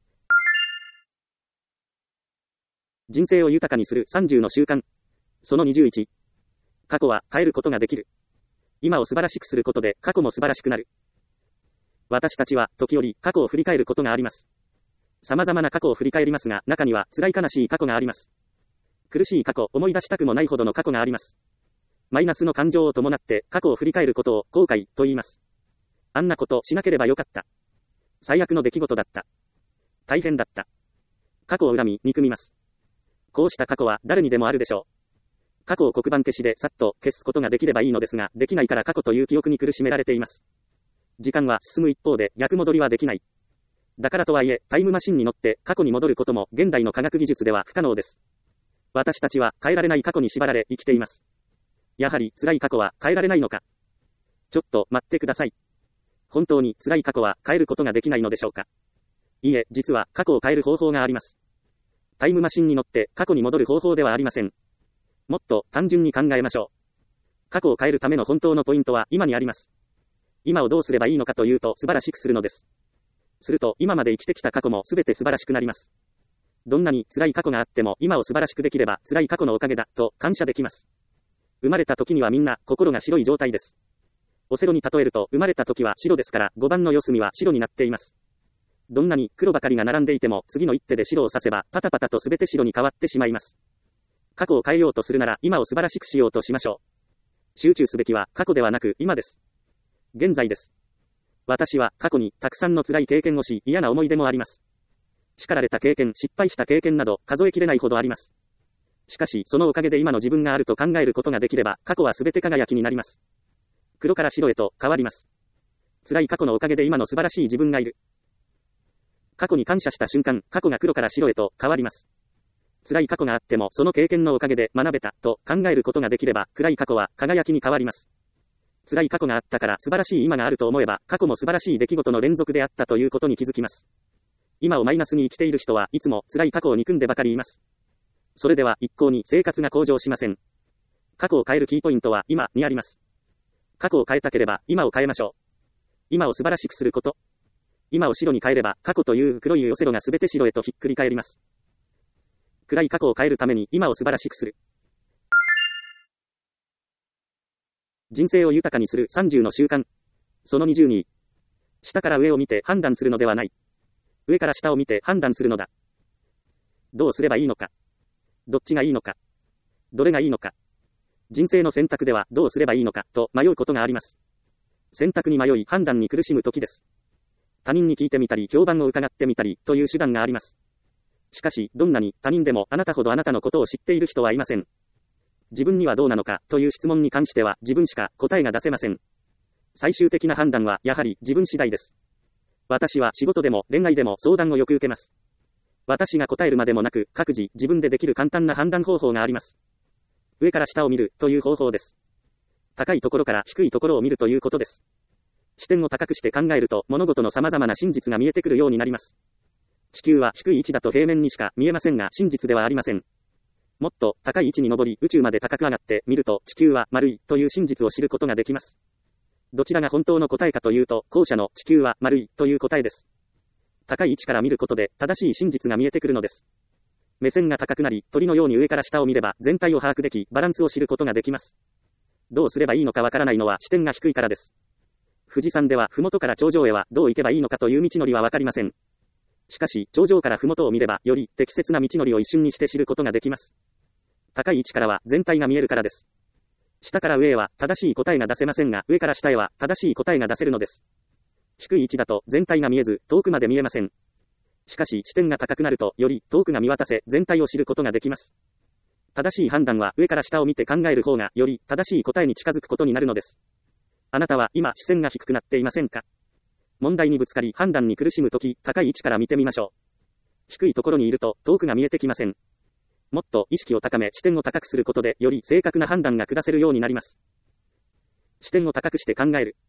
人生を豊かにする30の習慣。その21。過去は変えることができる。今を素晴らしくすることで過去も素晴らしくなる。私たちは時折過去を振り返ることがあります。様々な過去を振り返りますが、中には辛い悲しい過去があります。苦しい過去、思い出したくもないほどの過去があります。マイナスの感情を伴って過去を振り返ることを後悔と言います。あんなことしなければよかった。最悪の出来事だった。大変だった。過去を恨み、憎みます。こうした過去は誰にでもあるでしょう。過去を黒板消しでさっと消すことができればいいのですが、できないから過去という記憶に苦しめられています。時間は進む一方で逆戻りはできない。だからとはいえ、タイムマシンに乗って過去に戻ることも現代の科学技術では不可能です。私たちは変えられない過去に縛られ生きています。やはり辛い過去は変えられないのか。ちょっと待ってください。本当に辛い過去は変えることができないのでしょうか。いいえ、実は過去を変える方法があります。タイムマシンに乗って過去に戻る方法ではありません。もっと単純に考えましょう。過去を変えるための本当のポイントは今にあります。今をどうすればいいのかというと素晴らしくするのです。すると今まで生きてきた過去もすべて素晴らしくなります。どんなに辛い過去があっても今を素晴らしくできれば辛い過去のおかげだと感謝できます。生まれた時にはみんな心が白い状態です。オセロに例えると生まれた時は白ですから5番の四隅は白になっています。どんなに黒ばかりが並んでいても次の一手で白を指せばパタパタと全て白に変わってしまいます。過去を変えようとするなら今を素晴らしくしようとしましょう。集中すべきは過去ではなく今です。現在です。私は過去にたくさんの辛い経験をし嫌な思い出もあります。叱られた経験、失敗した経験など数えきれないほどあります。しかしそのおかげで今の自分があると考えることができれば過去は全て輝きになります。黒から白へと変わります。辛い過去のおかげで今の素晴らしい自分がいる。過去に感謝した瞬間、過去が黒から白へと変わります。辛い過去があってもその経験のおかげで学べたと考えることができれば暗い過去は輝きに変わります。辛い過去があったから素晴らしい今があると思えば過去も素晴らしい出来事の連続であったということに気づきます。今をマイナスに生きている人はいつも辛い過去を憎んでばかりいます。それでは一向に生活が向上しません。過去を変えるキーポイントは今にあります。過去を変えたければ今を変えましょう。今を素晴らしくすること。今を白に変えれば過去という黒いオセロが全て白へとひっくり返ります。暗い過去を変えるために今を素晴らしくする。人生を豊かにする30の習慣。その22。下から上を見て判断するのではない。上から下を見て判断するのだ。どうすればいいのか。どっちがいいのか。どれがいいのか。人生の選択ではどうすればいいのかと迷うことがあります。選択に迷い判断に苦しむ時です。他人に聞いてみたり評判を伺ってみたりという手段があります。しかしどんなに他人でもあなたほどあなたのことを知っている人はいません。自分にはどうなのかという質問に関しては自分しか答えが出せません。 最終的な判断はやはり自分次第です。私は仕事でも恋愛でも相談をよく受けます。私が答えるまでもなく、各自自分でできる簡単な判断方法があります。上から下を見るという方法です。高いところから低いところを見るということです。視点を高くして考えると物事の様々な真実が見えてくるようになります。地球は低い位置だと平面にしか見えませんが真実ではありません。もっと高い位置に登り宇宙まで高く上がって見ると地球は丸いという真実を知ることができます。どちらが本当の答えかというと後者の地球は丸いという答えです。高い位置から見ることで正しい真実が見えてくるのです。目線が高くなり鳥のように上から下を見れば全体を把握できバランスを知ることができます。どうすればいいのかわからないのは視点が低いからです。富士山では麓から頂上へはどう行けばいいのかという道のりはわかりません。しかし頂上から麓を見ればより適切な道のりを一瞬にして知ることができます。高い位置からは全体が見えるからです。下から上へは正しい答えが出せませんが上から下へは正しい答えが出せるのです。低い位置だと全体が見えず遠くまで見えません。しかし視点が高くなるとより遠くが見渡せ全体を知ることができます。正しい判断は上から下を見て考える方がより正しい答えに近づくことになるのです。あなたは今視線が低くなっていませんか？問題にぶつかり判断に苦しむとき高い位置から見てみましょう。低いところにいると遠くが見えてきません。もっと意識を高め視点を高くすることでより正確な判断が下せるようになります。視点を高くして考える。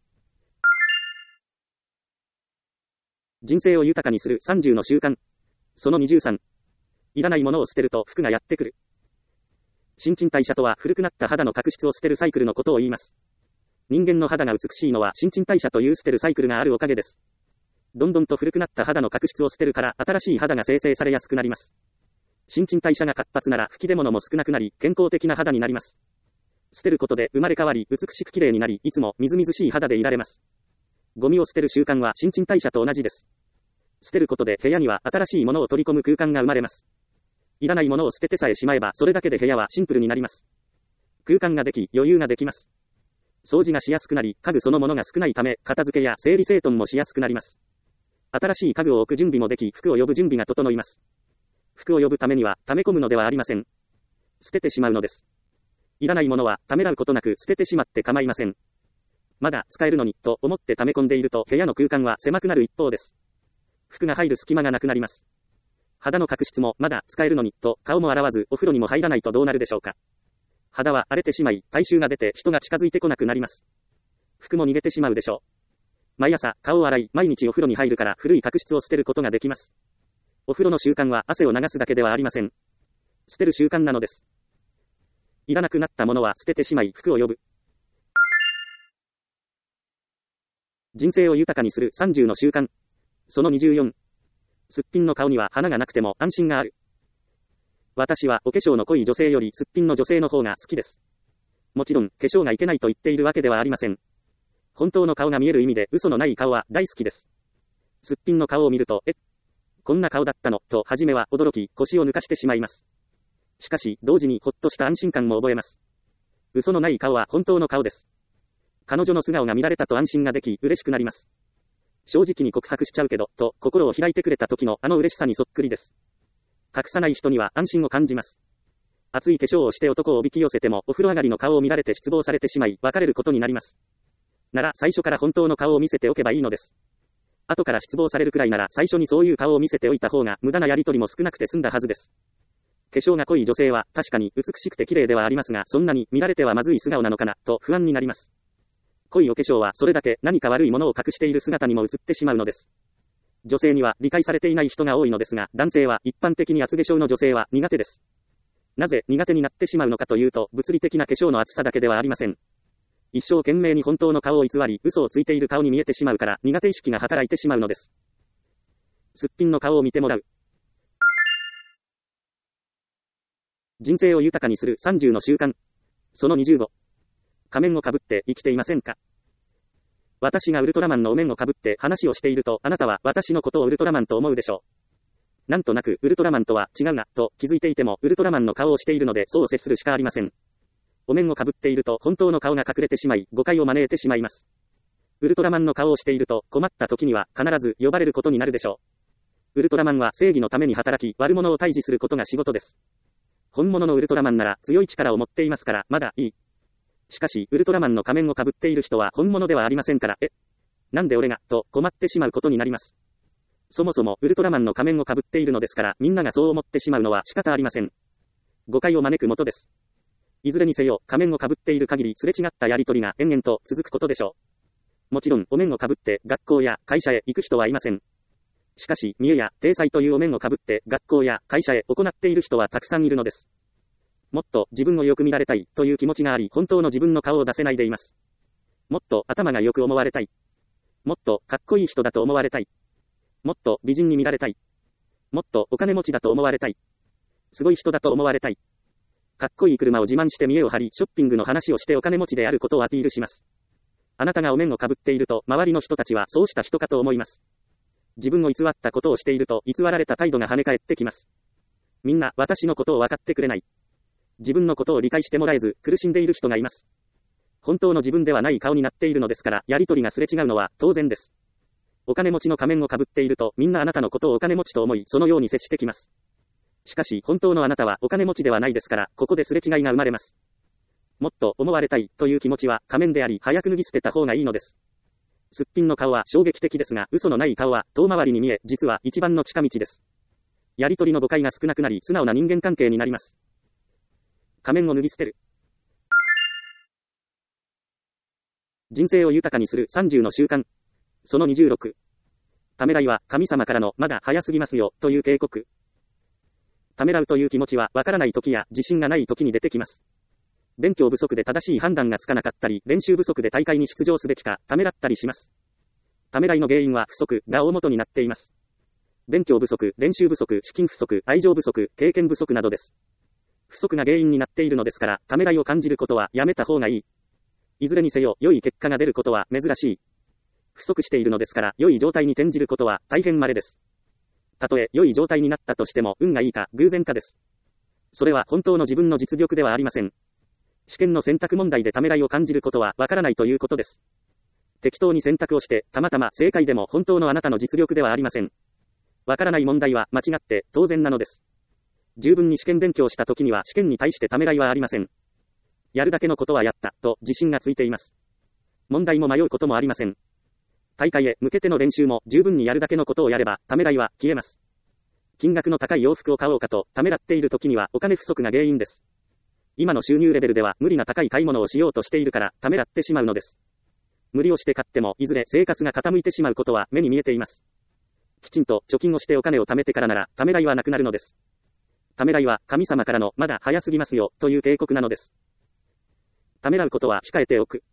人生を豊かにする30の習慣。その23。いらないものを捨てると服がやってくる。新陳代謝とは古くなった肌の角質を捨てるサイクルのことを言います。人間の肌が美しいのは新陳代謝という捨てるサイクルがあるおかげです。どんどんと古くなった肌の角質を捨てるから新しい肌が生成されやすくなります。新陳代謝が活発なら吹き出物も少なくなり健康的な肌になります。捨てることで生まれ変わり美しく綺麗になりいつもみずみずしい肌でいられます。ゴミを捨てる習慣は新陳代謝と同じです。捨てることで部屋には新しいものを取り込む空間が生まれます。いらないものを捨ててさえしまえばそれだけで部屋はシンプルになります。空間ができ余裕ができます。掃除がしやすくなり家具そのものが少ないため片付けや整理整頓もしやすくなります。新しい家具を置く準備もでき服を呼ぶ準備が整います。服を呼ぶためには溜め込むのではありません。捨ててしまうのです。いらないものはためらうことなく捨ててしまって構いません。まだ使えるのにと思って溜め込んでいると部屋の空間は狭くなる一方です。服が入る隙間がなくなります。肌の角質もまだ使えるのにと顔も洗わずお風呂にも入らないとどうなるでしょうか。肌は荒れてしまい体臭が出て人が近づいてこなくなります。服も逃げてしまうでしょう。毎朝顔を洗い毎日お風呂に入るから古い角質を捨てることができます。お風呂の習慣は汗を流すだけではありません。捨てる習慣なのです。いらなくなったものは捨ててしまい服を呼ぶ。人生を豊かにする30の習慣。その24。すっぴんの顔には花がなくても安心がある。私はお化粧の濃い女性よりすっぴんの女性の方が好きです。もちろん化粧がいけないと言っているわけではありません。本当の顔が見える意味で嘘のない顔は大好きです。すっぴんの顔を見ると、こんな顔だったのと初めは驚き腰を抜かしてしまいます。しかし同時にほっとした安心感も覚えます。嘘のない顔は本当の顔です。彼女の素顔が見られたと安心ができ嬉しくなります。正直に告白しちゃうけどと心を開いてくれた時のあの嬉しさにそっくりです。隠さない人には安心を感じます。熱い化粧をして男をおびき寄せてもお風呂上がりの顔を見られて失望されてしまい別れることになります。なら最初から本当の顔を見せておけばいいのです。後から失望されるくらいなら最初にそういう顔を見せておいた方が無駄なやりとりも少なくて済んだはずです。化粧が濃い女性は確かに美しくて綺麗ではありますがそんなに見られてはまずい素顔なのかなと不安になります。濃いお化粧はそれだけ何か悪いものを隠している姿にも映ってしまうのです。女性には理解されていない人が多いのですが男性は一般的に厚化粧の女性は苦手です。なぜ苦手になってしまうのかというと物理的な化粧の厚さだけではありません。一生懸命に本当の顔を偽り嘘をついている顔に見えてしまうから苦手意識が働いてしまうのです。すっぴんの顔を見てもらう。人生を豊かにする30の習慣。その25。仮面をかぶって生きていませんか？私がウルトラマンのお面をかぶって話をしているとあなたは私のことをウルトラマンと思うでしょう。なんとなくウルトラマンとは違うなと気づいていてもウルトラマンの顔をしているのでそう接するしかありません。お面をかぶっていると本当の顔が隠れてしまい誤解を招いてしまいます。ウルトラマンの顔をしていると困った時には必ず呼ばれることになるでしょう。ウルトラマンは正義のために働き悪者を退治することが仕事です。本物のウルトラマンなら強い力を持っていますからまだいい。 しかし、ウルトラマンの仮面をかぶっている人は本物ではありませんから、なんで俺が、と困ってしまうことになります。そもそも、ウルトラマンの仮面をかぶっているのですから、みんながそう思ってしまうのは仕方ありません。誤解を招くもとです。いずれにせよ、仮面をかぶっている限りすれ違ったやりとりが延々と続くことでしょう。もちろん、お面をかぶって学校や会社へ行く人はいません。しかし、見栄や体裁というお面をかぶって学校や会社へ行っている人はたくさんいるのです。もっと自分をよく見られたいという気持ちがあり、本当の自分の顔を出せないでいます。もっと頭がよく思われたい。もっとかっこいい人だと思われたい。もっと美人に見られたい。もっとお金持ちだと思われたい。すごい人だと思われたい。かっこいい車を自慢して見栄を張り、ショッピングの話をしてお金持ちであることをアピールします。あなたがお面をかぶっていると、周りの人たちはそうした人かと思います。自分を偽ったことをしていると、偽られた態度が跳ね返ってきます。みんな、私のことを分かってくれない。自分のことを理解してもらえず、苦しんでいる人がいます。本当の自分ではない顔になっているのですから、やりとりがすれ違うのは当然です。お金持ちの仮面をかぶっていると、みんなあなたのことをお金持ちと思い、そのように接してきます。しかし、本当のあなたはお金持ちではないですから、ここですれ違いが生まれます。もっと思われたいという気持ちは仮面であり、早く脱ぎ捨てた方がいいのです。すっぴんの顔は衝撃的ですが、嘘のない顔は遠回りに見え、実は一番の近道です。やりとりの誤解が少なくなり、素直な人間関係になります。仮面を脱ぎ捨てる。人生を豊かにする30の習慣。その26。ためらいは神様からのまだ早すぎますよという警告。ためらうという気持ちはわからない時や自信がない時に出てきます。勉強不足で正しい判断がつかなかったり、練習不足で大会に出場すべきか、ためらったりします。ためらいの原因は不足が大元になっています。勉強不足、練習不足、資金不足、愛情不足、経験不足などです。不足が原因になっているのですから、ためらいを感じることはやめた方がいい。いずれにせよ、良い結果が出ることは珍しい。不足しているのですから、良い状態に転じることは大変稀です。たとえ良い状態になったとしても、運がいいか、偶然かです。それは本当の自分の実力ではありません。試験の選択問題でためらいを感じることはわからないということです。適当に選択をして、たまたま正解でも本当のあなたの実力ではありません。わからない問題は間違って当然なのです。十分に試験勉強した時には試験に対してためらいはありません。やるだけのことはやった、と自信がついています。問題も迷うこともありません。大会へ向けての練習も十分にやるだけのことをやれば、ためらいは消えます。金額の高い洋服を買おうかと、ためらっている時にはお金不足が原因です。今の収入レベルでは無理な高い買い物をしようとしているから、ためらってしまうのです。無理をして買っても、いずれ生活が傾いてしまうことは目に見えています。きちんと貯金をしてお金を貯めてからなら、ためらいはなくなるのです。ためらいは神様からのまだ早すぎますよ、という警告なのです。ためらうことは控えておく。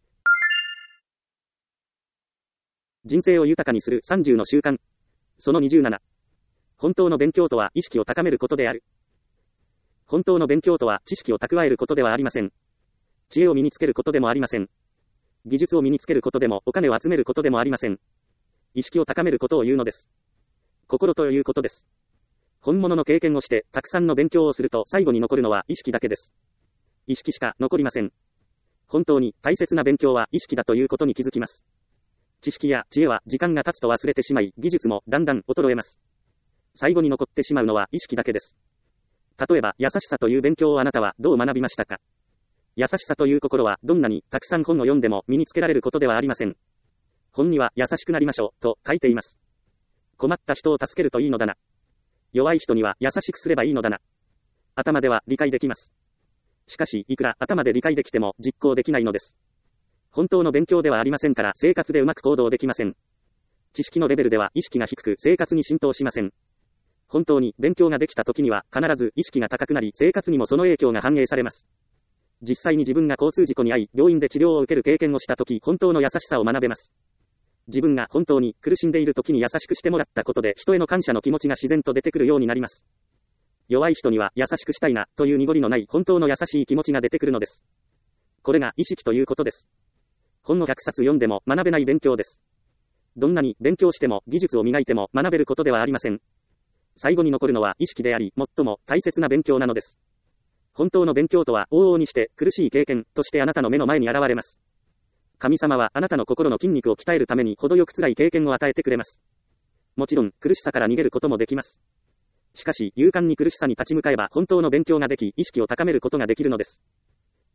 人生を豊かにする30の習慣。その27。本当の勉強とは意識を高めることである。本当の勉強とは知識を蓄えることではありません。知恵を身につけることでもありません。技術を身につけることでもお金を集めることでもありません。意識を高めることを言うのです。心ということです。本物の経験をしてたくさんの勉強をすると最後に残るのは意識だけです。意識しか残りません。本当に大切な勉強は意識だということに気づきます。知識や知恵は時間が経つと忘れてしまい、技術もだんだん衰えます。最後に残ってしまうのは意識だけです。例えば、優しさという勉強をあなたはどう学びましたか？優しさという心はどんなにたくさん本を読んでも身につけられることではありません。本には優しくなりましょうと書いています。困った人を助けるといいのだな。弱い人には優しくすればいいのだな。頭では理解できます。しかし、いくら頭で理解できても実行できないのです。本当の勉強ではありませんから生活でうまく行動できません。知識のレベルでは意識が低く生活に浸透しません。本当に勉強ができた時には必ず意識が高くなり生活にもその影響が反映されます。実際に自分が交通事故に遭い病院で治療を受ける経験をした時、本当の優しさを学べます。自分が本当に苦しんでいる時に優しくしてもらったことで人への感謝の気持ちが自然と出てくるようになります。弱い人には優しくしたいなという濁りのない本当の優しい気持ちが出てくるのです。これが意識ということです。本を100冊読んでも学べない勉強です。どんなに勉強しても技術を磨いても学べることではありません。最後に残るのは意識であり、最も大切な勉強なのです。本当の勉強とは往々にして苦しい経験としてあなたの目の前に現れます。神様はあなたの心の筋肉を鍛えるために程よく辛い経験を与えてくれます。もちろん苦しさから逃げることもできます。しかし勇敢に苦しさに立ち向かえば本当の勉強ができ、意識を高めることができるのです。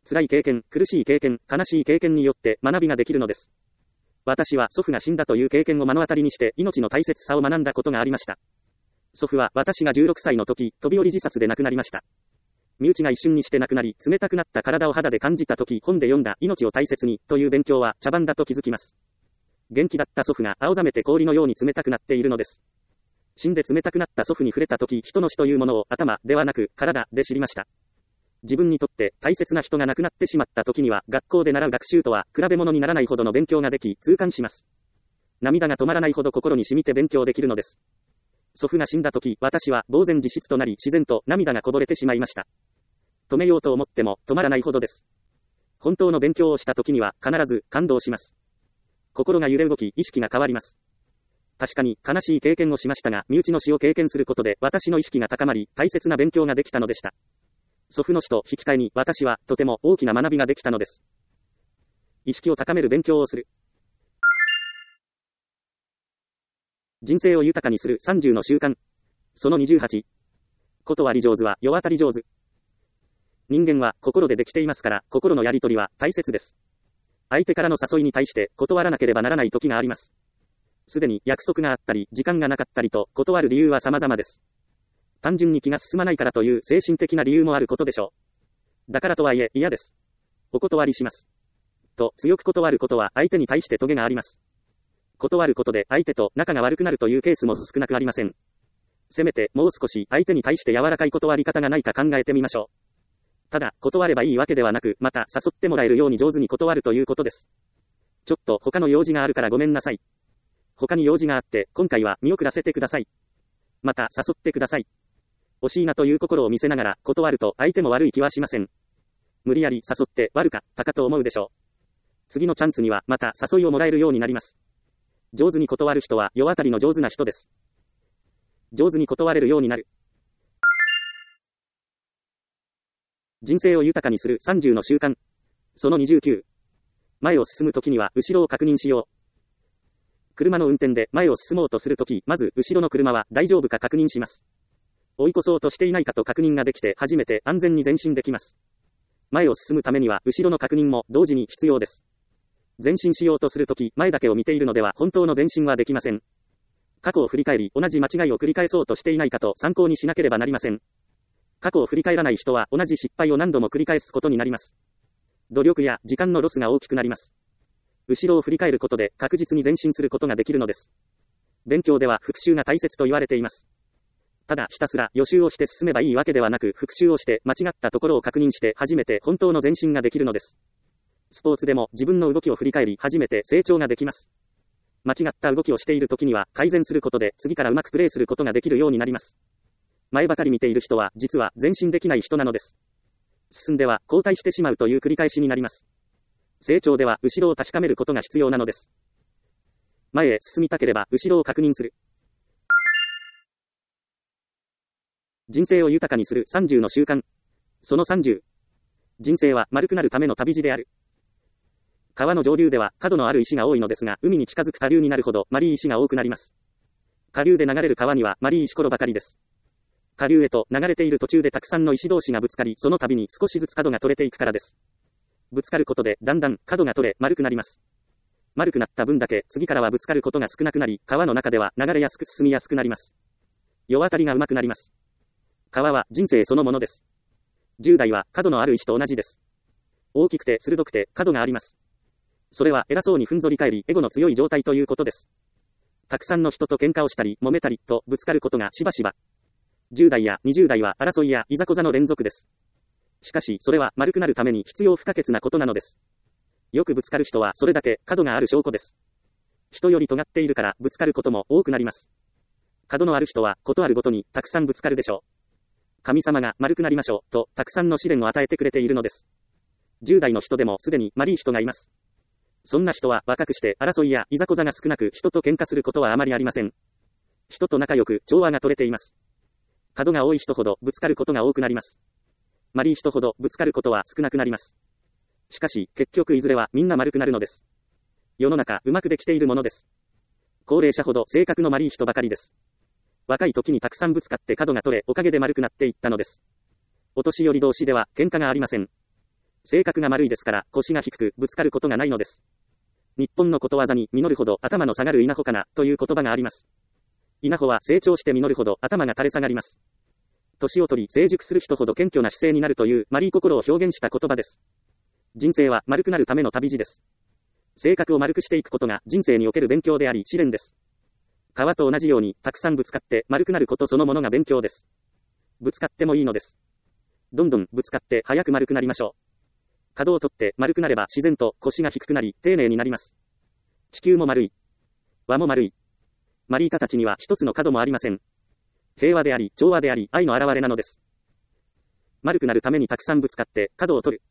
辛い経験、苦しい経験、悲しい経験によって学びができるのです。私は祖父が死んだという経験を目の当たりにして命の大切さを学んだことがありました。祖父は私が16歳の時、飛び降り自殺で亡くなりました。身内が一瞬にして亡くなり、冷たくなった体を肌で感じた時、本で読んだ命を大切にという勉強は茶番だと気づきます。元気だった祖父が青ざめて氷のように冷たくなっているのです。死んで冷たくなった祖父に触れた時、人の死というものを頭ではなく体で知りました。自分にとって大切な人が亡くなってしまった時には、学校で習う学習とは比べ物にならないほどの勉強ができ、痛感します。涙が止まらないほど心に染みて勉強できるのです。祖父が死んだ時、私は呆然自失となり、自然と涙がこぼれてしまいました。止めようと思っても止まらないほどです。本当の勉強をした時には必ず感動します。心が揺れ動き、意識が変わります。確かに悲しい経験をしましたが、身内の死を経験することで私の意識が高まり、大切な勉強ができたのでした。祖父の死と引き換えに私はとても大きな学びができたのです。意識を高める勉強をする。人生を豊かにする30の習慣。その28。断り上手は世渡り上手。人間は心でできていますから、心のやり取りは大切です。相手からの誘いに対して断らなければならない時があります。すでに約束があったり、時間がなかったりと断る理由は様々です。単純に気が進まないからという精神的な理由もあることでしょう。だからとはいえ嫌です。お断りします。と強く断ることは相手に対してトゲがあります。断ることで相手と仲が悪くなるというケースも少なくありません。せめてもう少し相手に対して柔らかい断り方がないか考えてみましょう。ただ、断ればいいわけではなく、また誘ってもらえるように上手に断るということです。ちょっと他の用事があるからごめんなさい。他に用事があって、今回は見送らせてください。また誘ってください。惜しいなという心を見せながら断ると相手も悪い気はしません。無理やり誘って悪かったかと思うでしょう。次のチャンスにはまた誘いをもらえるようになります。上手に断る人は世渡りの上手な人です。上手に断れるようになる。人生を豊かにする30の習慣。その29。前を進むときには後ろを確認しよう。車の運転で前を進もうとするとき、まず後ろの車は大丈夫か確認します。追い越そうとしていないかと確認ができて初めて安全に前進できます。前を進むためには後ろの確認も同時に必要です。前進しようとするとき、前だけを見ているのでは本当の前進はできません。過去を振り返り、同じ間違いを繰り返そうとしていないかと参考にしなければなりません。過去を振り返らない人は同じ失敗を何度も繰り返すことになります。努力や時間のロスが大きくなります。後ろを振り返ることで確実に前進することができるのです。勉強では復習が大切と言われています。ただひたすら予習をして進めばいいわけではなく、復習をして間違ったところを確認して初めて本当の前進ができるのです。スポーツでも自分の動きを振り返り初めて成長ができます。間違った動きをしている時には改善することで次からうまくプレーすることができるようになります。前ばかり見ている人は実は前進できない人なのです。進んでは後退してしまうという繰り返しになります。成長では後ろを確かめることが必要なのです。前へ進みたければ後ろを確認する。人生を豊かにする30の習慣。その30。人生は丸くなるための旅路である。川の上流では角のある石が多いのですが、海に近づく下流になるほど丸い石が多くなります。下流で流れる川には丸い石ころばかりです。下流へと流れている途中でたくさんの石同士がぶつかり、その度に少しずつ角が取れていくからです。ぶつかることでだんだん角が取れ丸くなります。丸くなった分だけ次からはぶつかることが少なくなり、川の中では流れやすく進みやすくなります。世渡りが上手くなります。川は人生そのものです。10代は角のある石と同じです。大きくて鋭くて角があります。それは偉そうにふんぞり返りエゴの強い状態ということです。たくさんの人と喧嘩をしたり揉めたりとぶつかることがしばしば。10代や20代は争いやいざこざの連続です。しかしそれは丸くなるために必要不可欠なことなのです。よくぶつかる人はそれだけ角がある証拠です。人より尖っているからぶつかることも多くなります。角のある人はことあるごとにたくさんぶつかるでしょう。神様が丸くなりましょうとたくさんの試練を与えてくれているのです。10代の人でもすでに丸い人がいます。そんな人は若くして争いやいざこざが少なく人と喧嘩することはあまりありません。人と仲良く調和が取れています。角が多い人ほどぶつかることが多くなります。丸い人ほどぶつかることは少なくなります。しかし結局いずれはみんな丸くなるのです。世の中うまくできているものです。高齢者ほど性格の丸い人ばかりです。若い時にたくさんぶつかって角が取れおかげで丸くなっていったのです。お年寄り同士では喧嘩がありません。 性格が丸いですから、腰が低く、ぶつかることがないのです。日本のことわざに、実るほど頭の下がる稲穂かな、という言葉があります。稲穂は成長して実るほど頭が垂れ下がります。年を取り、成熟する人ほど謙虚な姿勢になるという、マリー心を表現した言葉です。人生は丸くなるための旅路です。性格を丸くしていくことが人生における勉強であり、試練です。川と同じように、たくさんぶつかって丸くなることそのものが勉強です。ぶつかってもいいのです。どんどんぶつかって早く丸くなりましょう。角を取って丸くなれば自然と腰が低くなり、丁寧になります。地球も丸い。輪も丸い。マリー形には一つの角もありません。平和であり、調和であり、愛の表れなのです。丸くなるためにたくさんぶつかって角を取る。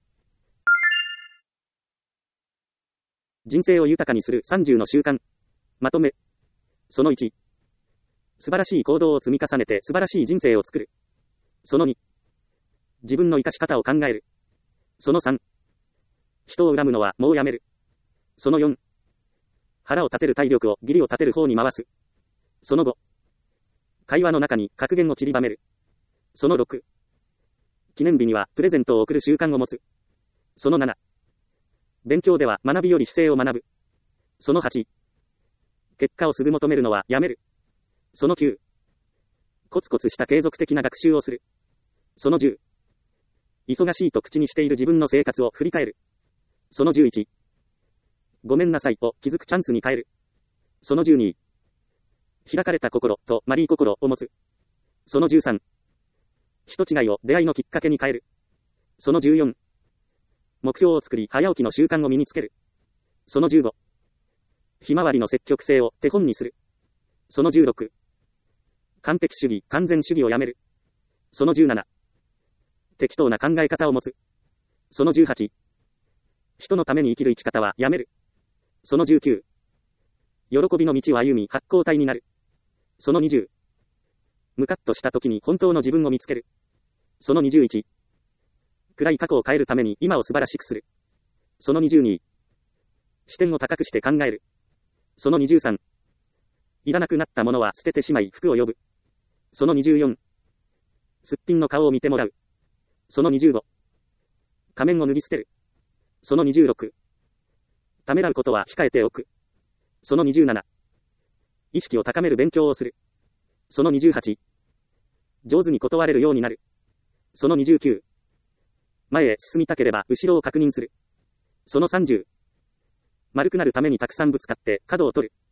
人生を豊かにする30の習慣。まとめ。その1。素晴らしい行動を積み重ねて素晴らしい人生を作る。その2。自分の生かし方を考える。その3。人を恨むのはもうやめる。その4。腹を立てる体力を義理を立てる方に回す。その5。会話の中に格言を散りばめる。その6。記念日にはプレゼントを贈る習慣を持つ。その7。勉強では学びより姿勢を学ぶ。その8。結果をすぐ求めるのはやめる。その9。コツコツした継続的な学習をする。その10。忙しいと口にしている自分の生活を振り返る。その11。ごめんなさいを気づくチャンスに変える。その12。開かれた心とマリー心を持つ。その13。人違いを出会いのきっかけに変える。その14。目標を作り早起きの習慣を身につける。その15。ひまわりの積極性を手本にする。その16。完璧主義、完全主義をやめる。その17。適当な考え方を持つ。その18。人のために生きる生き方はやめる。その19。喜びの道を歩み発光体になる。その20。ムカッとした時に本当の自分を見つける。その21。暗い過去を変えるために今を素晴らしくする。その22。視点を高くして考える。その23。いらなくなったものは捨ててしまい服を呼ぶ。その24。すっぴんの顔を見てもらう。その25。仮面を脱ぎ捨てる。その26。ためらうことは控えておく。その27。意識を高める勉強をする。その28。上手に断れるようになる。その29。前へ進みたければ後ろを確認する。その30。丸くなるためにたくさんぶつかって角を取る。